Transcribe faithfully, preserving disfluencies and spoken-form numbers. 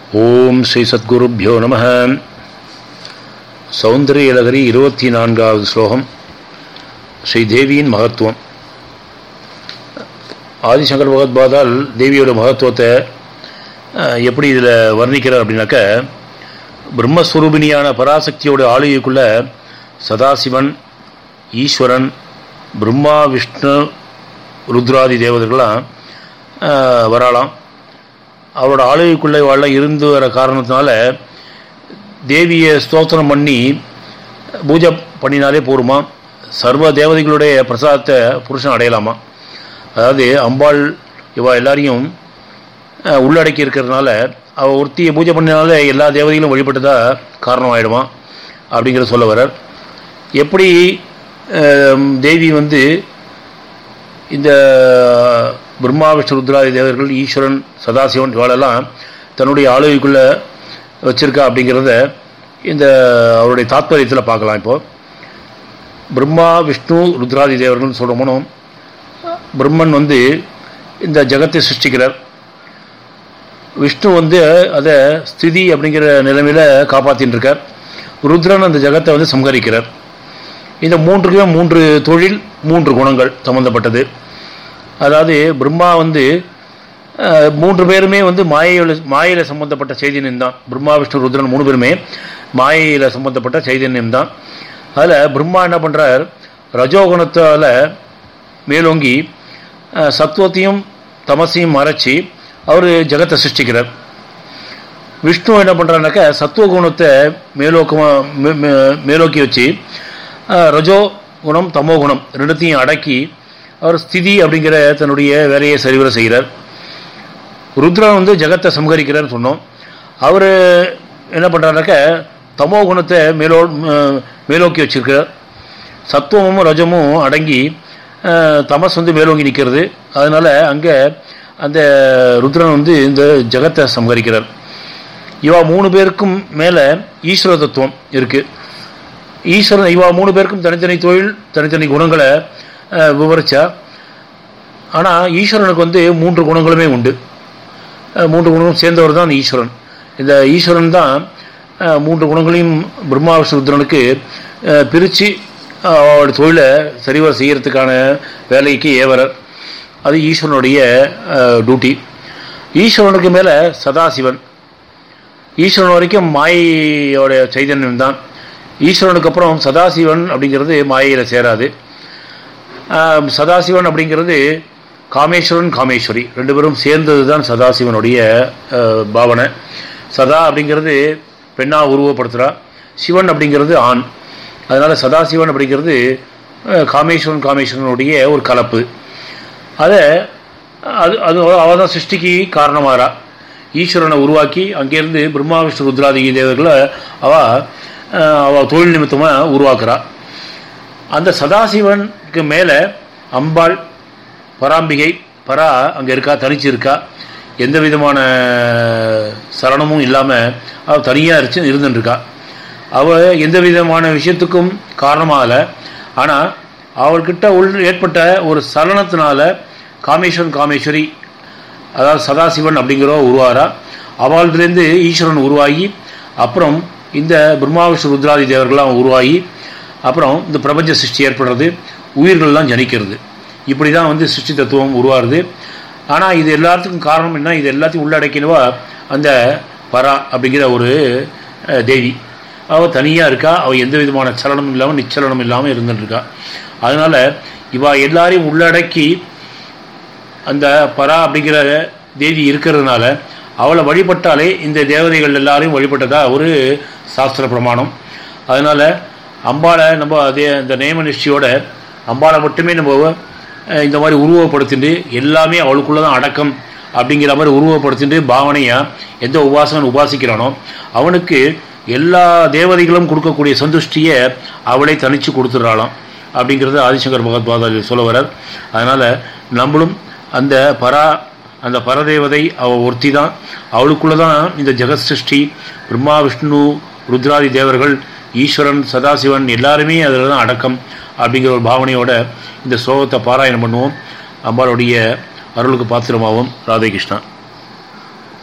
ஓம் ஸ்ரீ சத்குருப்யோ நம. சௌந்தரியலகரி இருபத்தி நான்காவது ஸ்லோகம். ஸ்ரீ தேவியின் மகத்துவம். ஆதிசங்கர் பகவத்பாதால் தேவியோட மகத்துவத்தை எப்படி இதில் வர்ணிக்கிறார் அப்படின்னாக்க, பிரம்மஸ்வரூபிணியான பராசக்தியோட ஆளுகைக்குள்ள சதாசிவன், ஈஸ்வரன், பிரம்மா, விஷ்ணு, ருத்ராதி தேவதைகள்லாம் வரலாம். அவரோட ஆளுகைக்குள்ளே வாழ இருந்து வர காரணத்தினால தேவியை ஸ்தோத்திரம் பண்ணி பூஜை பண்ணினாலே போருமா, சர்வ தேவதைகளுடைய பிரசாதத்தை புருஷன் அடையலாமா. அதாவது அம்பாள் இவா எல்லாரையும் உள்ளடக்கி இருக்கிறதுனால அவள் ஒருத்தியை பூஜை பண்ணினாலே எல்லா தேவதைகளும் வழிபட்டதாக காரணம் ஆகிடுமா அப்படிங்கிற சொல்ல வர்றார். எப்படி தேவி வந்து இந்த பிரம்மா, விஷ்ணு, ருத்ராதி தேவர்கள், ஈஸ்வரன், சதாசிவன் இவாளெல்லாம் தன்னுடைய ஆளுகைக்குள்ளே வச்சிருக்கா அப்படிங்கிறத இந்த அவருடைய தாத்பரியத்தில் பார்க்கலாம். இப்போது பிரம்மா, விஷ்ணு, ருத்ராதி தேவர்கள்னு சொல்கிறோமோ, பிரம்மன் வந்து இந்த ஜகத்தை சிருஷ்டிக்கிறார். விஷ்ணு வந்து அதை ஸ்திதி அப்படிங்கிற நிலைமையில் காப்பாற்றின்னு இருக்கார். ருத்ரன் அந்த ஜகத்தை வந்து சம்ஹரிக்கிறார். இந்த மூன்றுக்குமே மூன்று தொழில், மூன்று குணங்கள் சம்பந்தப்பட்டது. அதாவது பிரம்மா வந்து மூன்று பேருமே வந்து மாயையில் மாயையில் சம்பந்தப்பட்ட சைதன்யம் தான். பிரம்மா, விஷ்ணு, ருத்ரன் மூணு பேருமே மாயையில் சம்பந்தப்பட்ட சைதன்யம் தான். அதில் பிரம்மா என்ன பண்ணுறார், ரஜோகுணத்தால் மேலோங்கி சத்துவத்தையும் தமசையும் மறைச்சி அவர் ஜகத்தை சிருஷ்டிக்கிறார். விஷ்ணு என்ன பண்ணுறாருனாக்கா, சத்துவகுணத்தை மேலோக்கமாக மேலோக்கி வச்சு ரஜோ குணம், தமோ குணம் ரெண்டுத்தையும் அடக்கி அவர் ஸ்திதி அப்படிங்கிற தன்னுடைய வேலையை சரிவர செய்கிறார். ருத்ரன் வந்து ஜகத்தை சம்ஹரிக்கிறார்னு சொன்னோம். அவர் என்ன பண்ணுறாருனாக்க, தமோ குணத்தை மேலோ மேலோக்கி வச்சிருக்கிறார். சத்துவமும் ரஜமும் அடங்கி தமஸ் வந்து மேலோங்கி நிற்கிறது. அதனால் அங்கே அந்த ருத்ரன் வந்து இந்த ஜகத்தை சம்ஹரிக்கிறார். இவா மூணு பேருக்கும் மேலே ஈஸ்வர தத்துவம் இருக்குது. ஈஸ்வரன் இவா மூணு பேருக்கும் தனித்தனி தொழில், தனித்தனி குணங்களை விவரிச்சா. ஆனால் ஈஸ்வரனுக்கு வந்து மூன்று குணங்களுமே உண்டு. மூன்று குணங்களும் சேர்ந்தவர் தான் ஈஸ்வரன். இந்த ஈஸ்வரன் தான் மூன்று குணங்களையும் பிரம்மா, விஷ்ணு, ருத்ரனுக்கு பிரித்து அவருடைய தொழிலை சரிவர செய்யறதுக்கான வேலைக்கு ஏவரர். அது ஈஸ்வரனுடைய டியூட்டி. ஈஸ்வரனுக்கு மேலே சதாசிவன். ஈஸ்வரன் வரைக்கும் மாயோட சைதன்யம் தான். ஈஸ்வரனுக்கு அப்புறம் சதாசிவன் அப்படிங்கிறது மாயையில் சேராது. சதாசிவன் அப்படிங்கிறது காமேஸ்வரன், காமேஸ்வரி ரெண்டு பேரும் சேர்ந்தது தான் சதாசிவனுடைய பாவனை. சதா அப்படிங்கிறது பெண்ணாக உருவப்படுத்துகிறா, சிவன் அப்படிங்கிறது ஆண். அதனால் சதாசிவன் அப்படிங்கிறது காமேஸ்வரன், காமேஸ்வரனுடைய ஒரு கலப்பு. அதை அது அது அவள் தான் சிருஷ்டிக்கு காரணமாகறா. ஈஸ்வரனை உருவாக்கி அங்கேருந்து பிரம்மா, விஷ்ணு, ருத்ராதி தேவர்களை அவள் அவள் தொழில் நிமித்தமாக உருவாக்குறா. அந்த சதாசிவனுக்கு மேலே அம்பாள், பராம்பிகை, பரா அங்கே இருக்கா, தனிச்சு இருக்கா. எந்த விதமான சலனமும் இல்லாமல் அவள் தனியாக இருச்சு இருந்துட்டுருக்கா. அவள் எந்த விதமான விஷயத்துக்கும் காரணமாகலை. ஆனால் அவள்கிட்ட உள் ஏற்பட்ட ஒரு சலனத்தினால காமேஸ்வரன், காமேஸ்வரி அதாவது சதாசிவன் அப்படிங்கிறவ உருவாரா. அவள்கிட்டேருந்து ஈஸ்வரன் உருவாகி அப்புறம் இந்த பிரம்மா, விஷ்ணு, ருத்ராதி தேவர்கள்லாம் உருவாகி அப்புறம் இந்த பிரபஞ்ச சிருஷ்டி ஏற்படுறது, உயிர்கள்லாம் ஜனிக்கிறது. இப்படி தான் வந்து சிருஷ்டி தத்துவம் உருவாருது. ஆனால் இது எல்லாத்துக்கும் காரணம் என்ன, இது எல்லாத்தையும் உள்ளடக்கினவா அந்த பரா அப்படிங்கிற ஒரு தேவி. அவள் தனியாக இருக்கா. அவள் எந்த விதமான சலனமும் இல்லாமல் நிச்சலனம் இல்லாமல் இருந்துட்டுருக்கா. அதனால் இவா எல்லாரையும் உள்ளடக்கி அந்த பரா அப்படிங்கிற தேவி இருக்கிறதுனால அவளை வழிபட்டாலே இந்த தேவதைகள் எல்லாரையும் வழிபட்டதா ஒரு சாஸ்திர பிரமாணம். அதனால் அம்பாளை நம்ம அதே இந்த நேம நிஷ்டியோட அம்பாளை மட்டுமே நம்ம இந்த மாதிரி உருவப்படுத்திட்டு எல்லாமே அவளுக்குள்ளே தான் அடக்கம் அப்படிங்கிற மாதிரி உருவப்படுத்திட்டு பாவனையாக எந்த உபாசகன் உபாசிக்கிறானோ அவனுக்கு எல்லா தேவதைகளும் கொடுக்கக்கூடிய சந்துஷ்டியை அவளை தனித்து கொடுத்துடுறாளாம் அப்படிங்கிறது ஆதிசங்கர் பகவத்பாதாவில் சொல்ல வர்றார். அதனால் நம்மளும் அந்த பரா அந்த பரதேவதை அவள் ஒருத்தி தான். அவளுக்குள்ளே தான் இந்த ஜெகத் சிருஷ்டி, பிரம்மா, விஷ்ணு, ருத்ராதி தேவர்கள், ஈஸ்வரன், சதாசிவன் எல்லாருமே அதில் தான் அடக்கம் அப்படிங்கிற ஒரு பாவனையோட இந்த ஸ்லோகத்தை பாராயணம் பண்ணுவோம். அம்பாளுடைய அருளுக்கு பாத்திரமாகவும். ராதே கிருஷ்ணா.